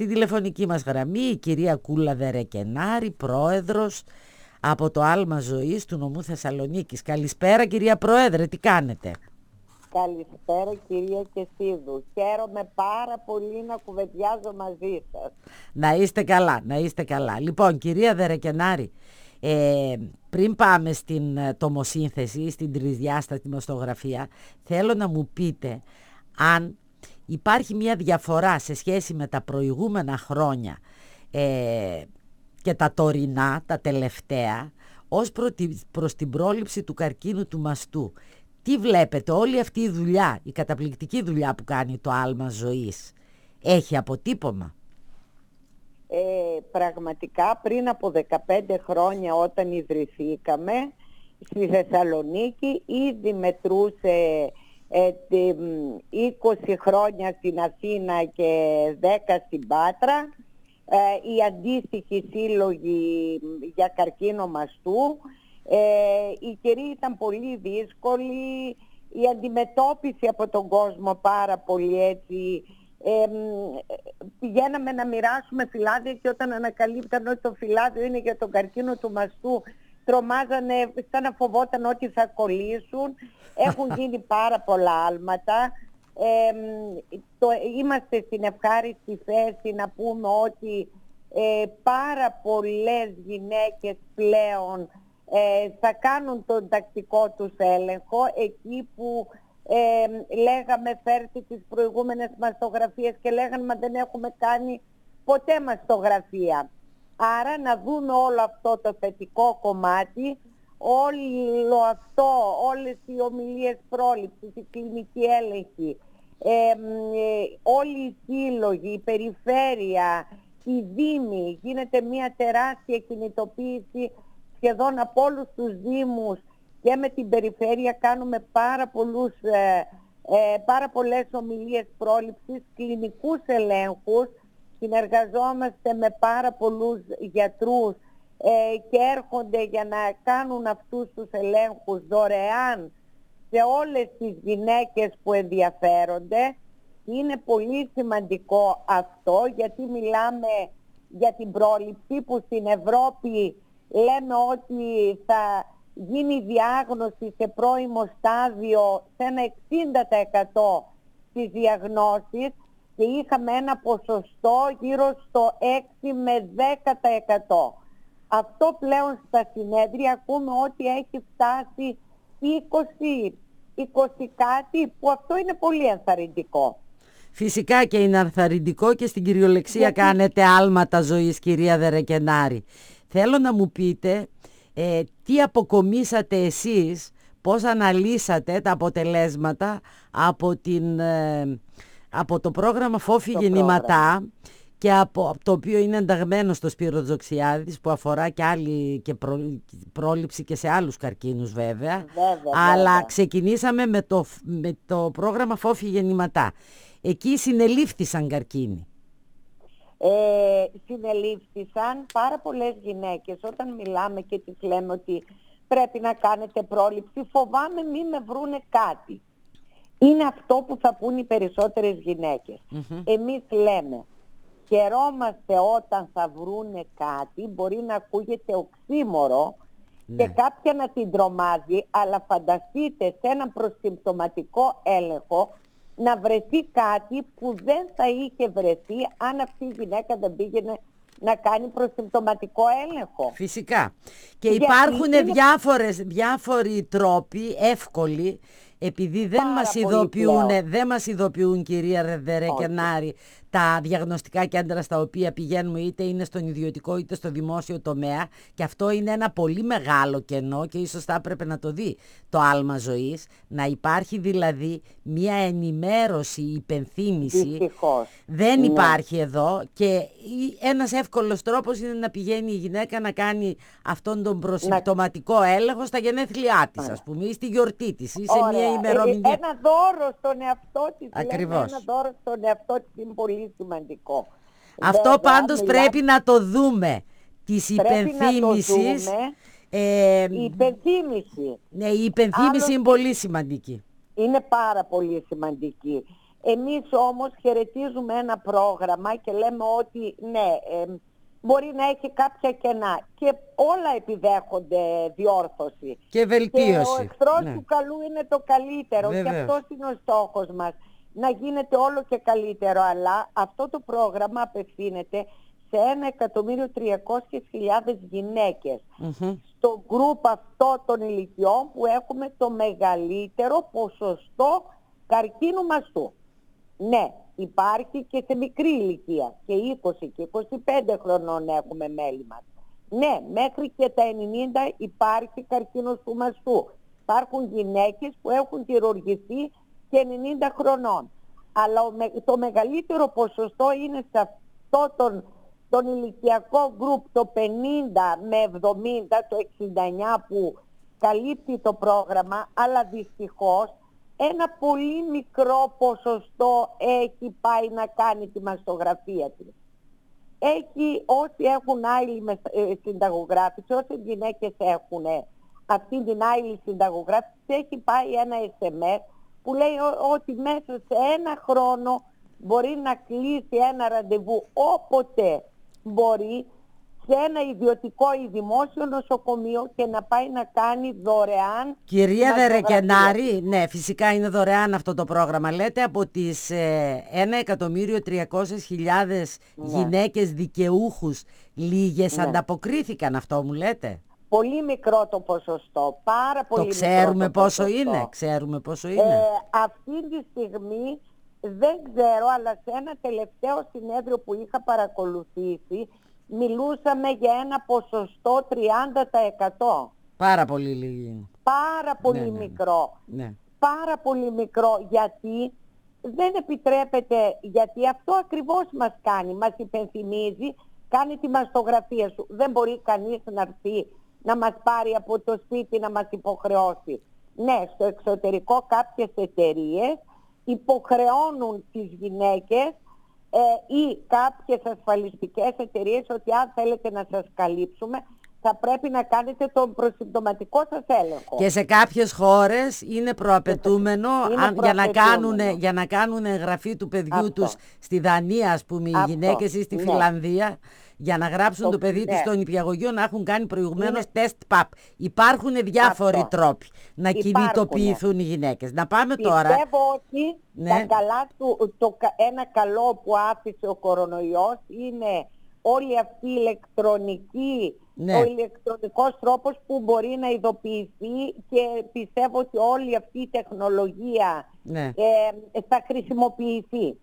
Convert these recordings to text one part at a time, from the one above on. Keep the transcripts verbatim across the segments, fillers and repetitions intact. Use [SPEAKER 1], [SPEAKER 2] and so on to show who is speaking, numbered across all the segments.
[SPEAKER 1] στη τηλεφωνική μας γραμμή η κυρία Κούλα Δερεκενάρη, πρόεδρος από το Άλμα Ζωής του νομού Θεσσαλονίκης. Καλησπέρα κυρία Πρόεδρε, τι κάνετε?
[SPEAKER 2] Καλησπέρα κυρία Κεσίδου. Χαίρομαι πάρα πολύ να κουβεντιάζω μαζί σας.
[SPEAKER 1] Να είστε καλά, να είστε καλά. Λοιπόν, κυρία Δερεκενάρη, ε, πριν πάμε στην τομοσύνθεση, στην τρισδιάστατη μαστογραφία, θέλω να μου πείτε αν υπάρχει μια διαφορά σε σχέση με τα προηγούμενα χρόνια ε, και τα τωρινά, τα τελευταία, ως προς την πρόληψη του καρκίνου του μαστού. Τι βλέπετε, όλη αυτή η δουλειά, η καταπληκτική δουλειά που κάνει το Άλμα Ζωής, έχει αποτύπωμα?
[SPEAKER 2] Ε, πραγματικά πριν από δεκαπέντε χρόνια όταν ιδρυθήκαμε στη Θεσσαλονίκη, ήδη μετρούσε ε, είκοσι χρόνια στην Αθήνα και δέκα στην Πάτρα, ε, οι αντίστοιχοι σύλλογοι για καρκίνο μαστού. Ε, η καιρή ήταν πολύ δύσκολη, η αντιμετώπιση από τον κόσμο πάρα πολύ έτσι. Ε, πηγαίναμε να μοιράσουμε φυλάδια και όταν ανακαλύπταν ότι το φυλάδιο είναι για τον καρκίνο του μαστού, τρομάζανε, σαν να φοβόταν ότι θα κολλήσουν. Έχουν γίνει πάρα πολλά άλματα. Ε, το, είμαστε στην ευχάριστη θέση να πούμε ότι ε, πάρα πολλές γυναίκες πλέον ε, θα κάνουν τον τακτικό τους έλεγχο εκεί που ε, λέγαμε φέρτε τις προηγούμενες μαστογραφίες και λέγανε μα δεν έχουμε κάνει ποτέ μαστογραφία. Άρα να δούμε όλο αυτό το θετικό κομμάτι, όλο αυτό, όλες οι ομιλίες πρόληψης, η κλινική έλεγχη, ε, ε, όλοι οι σύλλογοι, η περιφέρεια, οι δήμοι, γίνεται μια τεράστια κινητοποίηση σχεδόν από όλους τους δήμους και με την περιφέρεια κάνουμε πάρα, πολλούς, ε, ε, πάρα πολλές ομιλίες πρόληψης, κλινικούς ελέγχους, συνεργαζόμαστε με πάρα πολλούς γιατρούς ε, και έρχονται για να κάνουν αυτούς τους ελέγχους δωρεάν σε όλες τις γυναίκες που ενδιαφέρονται. Είναι πολύ σημαντικό αυτό γιατί μιλάμε για την πρόληψη που στην Ευρώπη λέμε ότι θα γίνει διάγνωση σε πρώιμο στάδιο σε ένα εξήντα τοις εκατό στις διαγνώσεις και είχαμε ένα ποσοστό γύρω στο έξι με δέκα τοις εκατό. Αυτό πλέον στα συνέδρια ακούμε ότι έχει φτάσει είκοσι, είκοσι κάτι, που αυτό είναι πολύ ενθαρρυντικό.
[SPEAKER 1] Φυσικά και είναι ενθαρρυντικό και στην κυριολεξία γιατί κάνετε άλματα ζωής, κυρία Δερεκενάρη. Θέλω να μου πείτε ε, τι αποκομίσατε εσείς, πώς αναλύσατε τα αποτελέσματα από, την, ε, από το πρόγραμμα Φόφη Γεννηματά και από, από το οποίο είναι ενταγμένο στο Σπύρο Τζοξιάδης, που αφορά και άλλη και προ, πρόληψη και σε άλλους καρκίνους βέβαια,
[SPEAKER 2] βέβαια
[SPEAKER 1] αλλά
[SPEAKER 2] βέβαια.
[SPEAKER 1] Ξεκινήσαμε με το, με το πρόγραμμα Φόφη Γεννηματά. Εκεί συνελήφθησαν καρκίνοι.
[SPEAKER 2] Ε, συνελήφθησαν πάρα πολλές γυναίκες. Όταν μιλάμε και τις λέμε ότι πρέπει να κάνετε πρόληψη, φοβάμαι μη με βρούνε κάτι. Είναι αυτό που θα πούν οι περισσότερες γυναίκες. Mm-hmm. Εμείς λέμε, χαιρόμαστε όταν θα βρούνε κάτι, μπορεί να ακούγεται οξύμορο ναι. και κάποια να την τρομάζει, αλλά φανταστείτε σε έναν προσυμπτωματικό έλεγχο να βρεθεί κάτι που δεν θα είχε βρεθεί αν αυτή η γυναίκα δεν πήγαινε να κάνει προσυμπτωματικό έλεγχο.
[SPEAKER 1] Φυσικά. Και γιατί υπάρχουν είναι διάφορες, διάφοροι τρόποι εύκολοι, επειδή δεν μας ειδοποιούν, δεν μας ειδοποιούν κυρία Δερεκενάρη τα διαγνωστικά κέντρα στα οποία πηγαίνουμε, είτε είναι στον ιδιωτικό είτε στο δημόσιο τομέα, και αυτό είναι ένα πολύ μεγάλο κενό και ίσως θα έπρεπε να το δει το Άλμα Ζωής, να υπάρχει δηλαδή μια ενημέρωση, υπενθύμηση.
[SPEAKER 2] Δυστυχώς.
[SPEAKER 1] Δεν
[SPEAKER 2] ναι.
[SPEAKER 1] υπάρχει εδώ και ένας εύκολος τρόπος είναι να πηγαίνει η γυναίκα να κάνει αυτόν τον προσυμπτωματικό να... έλεγχο στα γενέθλιά της, ας πούμε, ή στη γιορτή της ή σε
[SPEAKER 2] Ωραία.
[SPEAKER 1] μια ημερομηνία.
[SPEAKER 2] Ένα δώρο στον εαυτό της.
[SPEAKER 1] Ακριβώς.
[SPEAKER 2] Λέμε, ένα δώρο στον εαυτό της είναι πολύ σημαντικό.
[SPEAKER 1] Αυτό βέβαια, πάντως μιλά... πρέπει να το δούμε. Της υπενθύμησης.
[SPEAKER 2] Ε, η υπενθύμηση.
[SPEAKER 1] Ναι, η υπενθύμηση Άλλος... είναι πολύ σημαντική.
[SPEAKER 2] Είναι πάρα πολύ σημαντική. Εμείς όμως χαιρετίζουμε ένα πρόγραμμα και λέμε ότι ναι, ε, μπορεί να έχει κάποια κενά και όλα επιδέχονται διόρθωση.
[SPEAKER 1] Και βελτίωση.
[SPEAKER 2] Και ο εχθρός
[SPEAKER 1] ναι.
[SPEAKER 2] του καλού είναι το καλύτερο.
[SPEAKER 1] Βεβαίως.
[SPEAKER 2] Και αυτός είναι ο στόχος μας. Να γίνεται όλο και καλύτερο. Αλλά αυτό το πρόγραμμα απευθύνεται σε ένα εκατομμύριο τριακόσιες χιλιάδες γυναίκες. Mm-hmm. Στο γκρουπ αυτό των ηλικιών που έχουμε το μεγαλύτερο ποσοστό καρκίνου μαστού. Ναι, υπάρχει και σε μικρή ηλικία, και είκοσι και είκοσι πέντε χρονών έχουμε μέλη μας. Ναι, μέχρι και τα ενενήντα υπάρχει καρκίνος του μαστού. Υπάρχουν γυναίκες που έχουν χειρουργηθεί και ενενήντα χρονών. Αλλά το μεγαλύτερο ποσοστό είναι σε αυτό τον, τον ηλικιακό γκρουπ, το πενήντα με εβδομήντα, το εξήντα εννιά που καλύπτει το πρόγραμμα, αλλά δυστυχώς ένα πολύ μικρό ποσοστό έχει πάει να κάνει τη μαστογραφία της. Έχει, όσοι έχουν άειλη συνταγογράφηση, όσοι γυναίκες έχουν αυτή την άειλη συνταγογράφηση, έχει πάει ένα ες εμ ες που λέει ότι μέσα σε ένα χρόνο μπορεί να κλείσει ένα ραντεβού όποτε μπορεί σε ένα ιδιωτικό ή δημόσιο νοσοκομείο και να πάει να κάνει δωρεάν.
[SPEAKER 1] Κυρία Δερεκενάρη, ναι, φυσικά είναι δωρεάν αυτό το πρόγραμμα. Λέτε από τις ε, ένα εκατομμύριο τριακόσιες χιλιάδες ναι. γυναίκες δικαιούχους, λίγες ναι. ανταποκρίθηκαν, αυτό μου λέτε?
[SPEAKER 2] Πολύ μικρό το ποσοστό, πάρα πολύ μικρό.
[SPEAKER 1] Το ξέρουμε
[SPEAKER 2] το
[SPEAKER 1] πόσο
[SPEAKER 2] ποσοστό.
[SPEAKER 1] είναι, ξέρουμε πόσο είναι.
[SPEAKER 2] Ε, αυτή τη στιγμή δεν ξέρω, αλλά σε ένα τελευταίο συνέδριο που είχα παρακολουθήσει, μιλούσαμε για ένα ποσοστό τριάντα τοις εκατό.
[SPEAKER 1] Πάρα πολύ λίγη.
[SPEAKER 2] Πάρα πολύ
[SPEAKER 1] ναι, ναι,
[SPEAKER 2] μικρό.
[SPEAKER 1] Ναι.
[SPEAKER 2] Πάρα πολύ μικρό, γιατί δεν επιτρέπεται, γιατί αυτό ακριβώς μας κάνει. Μας υπενθυμίζει, κάνει τη μαστογραφία σου. Δεν μπορεί κανείς να έρθει να μας πάρει από το σπίτι να μας υποχρεώσει. Ναι, στο εξωτερικό κάποιες εταιρείες υποχρεώνουν τις γυναίκες Ε, ή κάποιες ασφαλιστικές εταιρείες ότι αν θέλετε να σας καλύψουμε θα πρέπει να κάνετε τον προσυμπτωματικό σας έλεγχο.
[SPEAKER 1] Και σε κάποιες χώρες είναι προαπαιτούμενο, είναι αν, για, να κάνουν, για να κάνουν εγγραφή του παιδιού αυτό. τους στη Δανία, ας πούμε, οι αυτό. γυναίκες ή στη ναι. Φιλανδία, για να γράψουν το, το παιδί ναι. τους στο νηπιαγωγείο, να έχουν κάνει προηγουμένως είναι... τεστ παπ. Υπάρχουν διάφοροι αυτό. τρόποι να Υπάρχουν, κινητοποιηθούν ναι. οι γυναίκες. Να πάμε
[SPEAKER 2] Πιστεύω
[SPEAKER 1] τώρα.
[SPEAKER 2] Πιστεύω ότι ναι. τα καλά του, το, ένα καλό που άφησε ο κορονοϊός είναι όλη αυτή η ηλεκτρονική, ναι. ο ηλεκτρονικός τρόπος που μπορεί να ειδοποιηθεί, και πιστεύω ότι όλη αυτή η τεχνολογία ναι. ε, θα χρησιμοποιηθεί.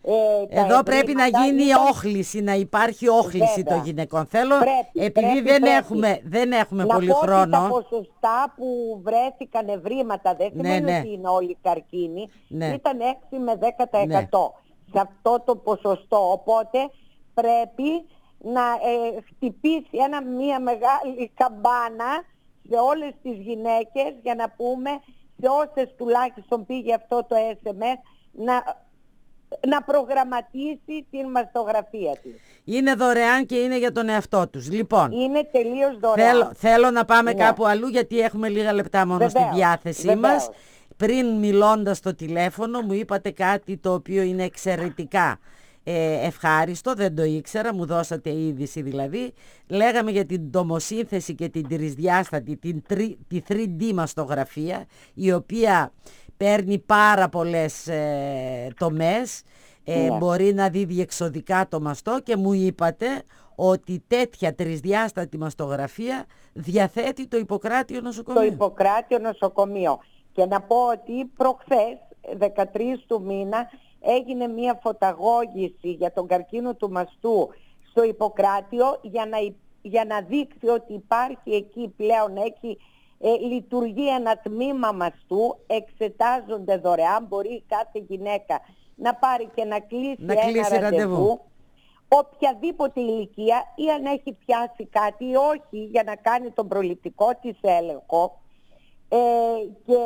[SPEAKER 2] Ε,
[SPEAKER 1] Εδώ πρέπει να γίνει ήταν... όχληση, να υπάρχει όχληση Βέβαια. των γυναικών. Θέλω,
[SPEAKER 2] πρέπει,
[SPEAKER 1] επειδή
[SPEAKER 2] πρέπει,
[SPEAKER 1] δεν,
[SPEAKER 2] πρέπει.
[SPEAKER 1] Έχουμε, δεν έχουμε
[SPEAKER 2] να
[SPEAKER 1] πολύ
[SPEAKER 2] πω
[SPEAKER 1] χρόνο.
[SPEAKER 2] Τα ποσοστά που βρέθηκαν ευρήματα δεν
[SPEAKER 1] ναι,
[SPEAKER 2] σημαίνει
[SPEAKER 1] ναι.
[SPEAKER 2] ότι είναι όλοι καρκίνοι.
[SPEAKER 1] Ναι.
[SPEAKER 2] Ήταν έξι με δέκα τοις εκατό ναι. σε αυτό το ποσοστό. Οπότε πρέπει να ε, χτυπήσει ένα, μια μεγάλη καμπάνα σε όλες τις γυναίκες, για να πούμε σε όσες τουλάχιστον πήγε αυτό το ες εμ ες να... να προγραμματίσει την μαστογραφία της.
[SPEAKER 1] Είναι δωρεάν και είναι για τον εαυτό τους. Λοιπόν,
[SPEAKER 2] είναι τελείως δωρεάν.
[SPEAKER 1] Θέλω, θέλω να πάμε
[SPEAKER 2] ναι.
[SPEAKER 1] κάπου αλλού, γιατί έχουμε λίγα λεπτά μόνο
[SPEAKER 2] Βεβαίως,
[SPEAKER 1] στη διάθεσή
[SPEAKER 2] βεβαίως.
[SPEAKER 1] μας. Πριν μιλώντας στο τηλέφωνο μου είπατε κάτι το οποίο είναι εξαιρετικά ε, ευχάριστο, δεν το ήξερα, μου δώσατε είδηση δηλαδή. Λέγαμε για την τομοσύνθεση και την τρισδιάστατη, την τη θρι ντι μαστογραφία, η οποία παίρνει πάρα πολλές ε, τομές, ε, yeah. μπορεί να δει διεξοδικά το μαστό, και μου είπατε ότι τέτοια τρισδιάστατη μαστογραφία διαθέτει το Ιπποκράτιο νοσοκομείο.
[SPEAKER 2] Το Ιπποκράτιο νοσοκομείο. Και να πω ότι προχθές, δεκατρείς του μήνα, έγινε μια φωταγώγηση για τον καρκίνο του μαστού στο Ιπποκράτιο, για να, για να δείξει ότι υπάρχει εκεί πλέον, έχει Ε, λειτουργεί ένα τμήμα μαστού, εξετάζονται δωρεάν, μπορεί κάθε γυναίκα να πάρει και να κλείσει,
[SPEAKER 1] να
[SPEAKER 2] ένα
[SPEAKER 1] κλείσει
[SPEAKER 2] ραντεβού,
[SPEAKER 1] ραντεβού,
[SPEAKER 2] οποιαδήποτε ηλικία, ή αν έχει πιάσει κάτι ή όχι, για να κάνει τον προληπτικό της έλεγχο. Ε, και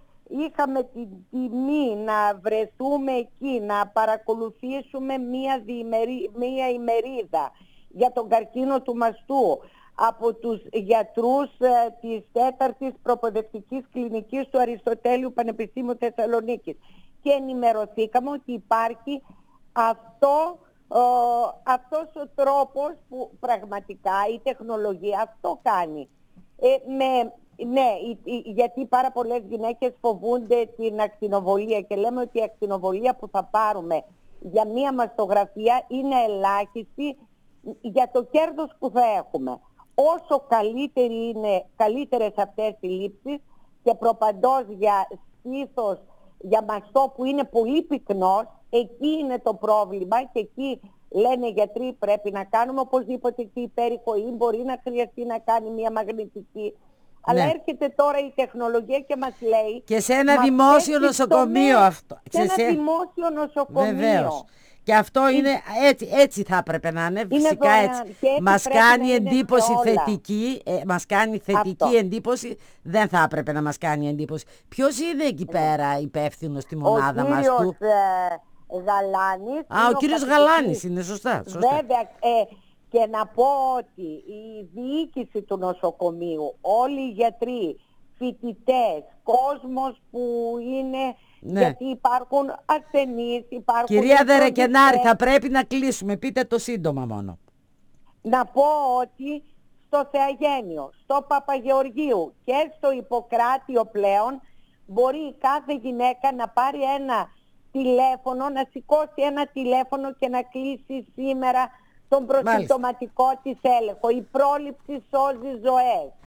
[SPEAKER 2] είχαμε την τιμή να βρεθούμε εκεί, να παρακολουθήσουμε μία, διημερί, μία ημερίδα για τον καρκίνο του μαστού από τους γιατρούς ε, της τέταρτης προπαιδευτικής κλινικής του Αριστοτέλειου Πανεπιστήμιου Θεσσαλονίκης. και ενημερωθήκαμε ότι υπάρχει αυτό, ο, αυτός ο τρόπος που πραγματικά η τεχνολογία αυτό κάνει. Ε, με, ναι, γιατί πάρα πολλές γυναίκες φοβούνται την ακτινοβολία και λέμε ότι η ακτινοβολία που θα πάρουμε για μία μαστογραφία είναι ελάχιστη για το κέρδος που θα έχουμε. Όσο καλύτερη είναι, καλύτερες αυτές οι λήψεις και προπαντός για στήθος, για μαστό που είναι πολύ πυκνός, εκεί είναι το πρόβλημα και εκεί λένε οι γιατροί πρέπει να κάνουμε οπωσδήποτε εκεί υπέρηχο ή μπορεί να χρειαστεί να κάνει μια μαγνητική. Αλλά
[SPEAKER 1] ναι.
[SPEAKER 2] έρχεται τώρα η τεχνολογία και μας λέει...
[SPEAKER 1] Και σε ένα δημόσιο νοσοκομείο αυτό.
[SPEAKER 2] Σε ένα σε... δημόσιο νοσοκομείο.
[SPEAKER 1] Βεβαίως. Και αυτό είναι, έτσι, έτσι θα έπρεπε να είναι, είναι φυσικά δωρεάν. Έτσι. έτσι μας κάνει εντύπωση θετική, ε, μας κάνει θετική αυτό. εντύπωση, δεν θα έπρεπε να μας κάνει εντύπωση. Ποιος είναι εκεί πέρα υπεύθυνος στη μονάδα
[SPEAKER 2] ο
[SPEAKER 1] μας
[SPEAKER 2] κύριος,
[SPEAKER 1] του?
[SPEAKER 2] Ε, Γαλάνης.
[SPEAKER 1] Α, ο κύριος Γαλάνης είναι, σωστά. σωστά.
[SPEAKER 2] Βέβαια, ε, και να πω ότι η διοίκηση του νοσοκομείου, όλοι οι γιατροί, φοιτητές, κόσμος που είναι... Ναι. Γιατί υπάρχουν ασθενείς, υπάρχουν...
[SPEAKER 1] Κυρία Δερεκενάρη, θα πρέπει να κλείσουμε. Πείτε το σύντομα μόνο.
[SPEAKER 2] Να πω ότι στο Θεαγένιο, στο Παπαγεωργίου και στο Ιπποκράτιο πλέον μπορεί κάθε γυναίκα να πάρει ένα τηλέφωνο, να σηκώσει ένα τηλέφωνο και να κλείσει σήμερα τον προσυμπτωματικό της έλεγχο. Η πρόληψη σώζει ζωές.